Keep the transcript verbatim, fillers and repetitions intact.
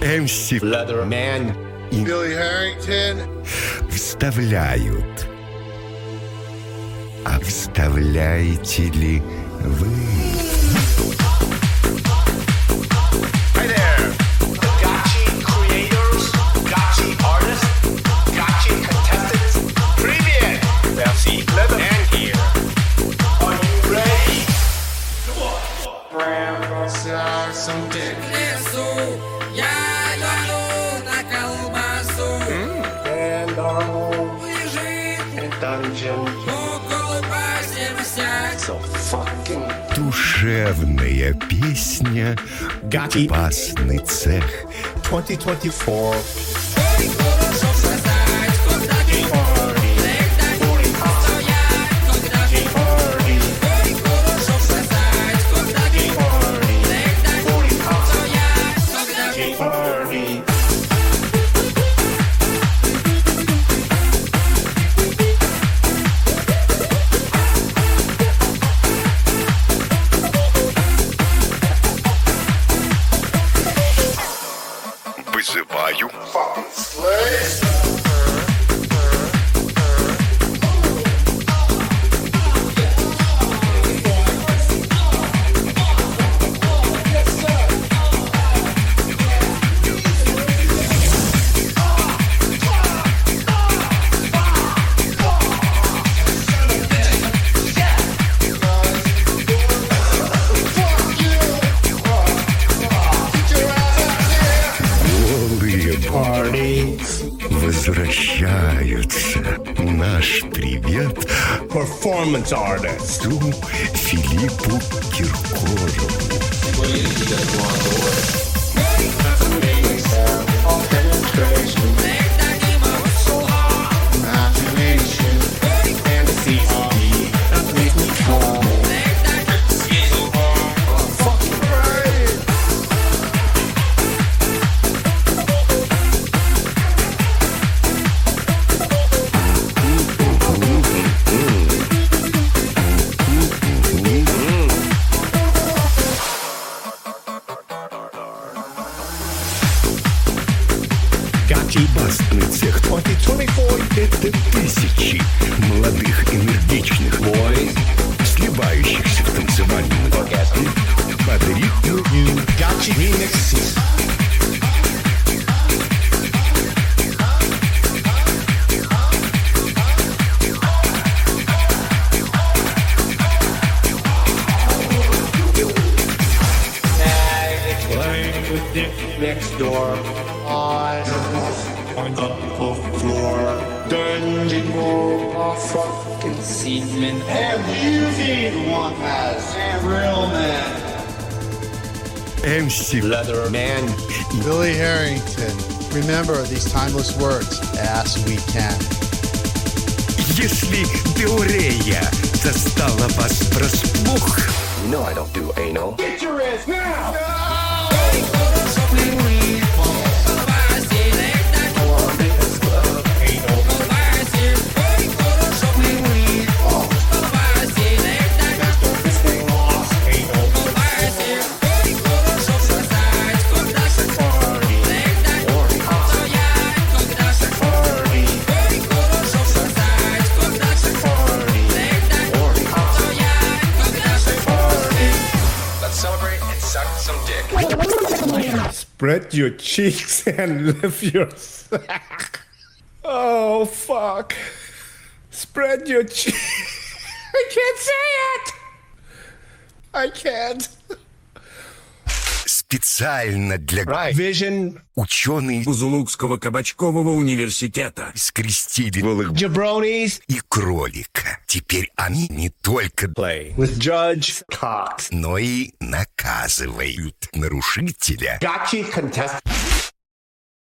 эм си Leatherman и Billy Harrington вставляют. А вставляете ли вы? Hey there, Gotchi creators, Gotchi artists, Gotchi contestants. Привет! Merci, Leatherman here. Are you ready? Grab some dick. Лесу, я иду на колбасу. And our home Лежит in dungeon. около пасемся. So fucking Душевная песня, Gotchi опасный цех. twenty twenty-four. Ой, хорошо сказать, когда ты всегда стоять, когда ты. Ой, хорошо сказать, когда ты всегда стоять, когда ты. Вызываю голые Party возвращаются. Наш привет performance artist. ту Филиппу Киркорову. Gotchi Опасный цех twenty twenty-four. это тысячи молодых энергичных Boys, сливающихся в танцевальном orgasm. под ритм Gotchi remixes. Playing with Dick next door. On, on the floor. Dungeon world of fucking semen. and music one has real man. эм си Leatherman. Billy Harrington. Remember these timeless words. As we can. Если Деорея застала вас врасплох, You know I don't do anal. Get your ass now! Let's celebrate and suck some dick. Spread your cheeks and lift your sack. Oh, fuck. Spread your cheeks. I can't say it. I can't. специально для Vision. ученые Бузулукского кабачкового университета. скрестили голых Jabronis. и кролика. Теперь они не только Play with Judge Cox. но и наказывают нарушителя Gotchi contest.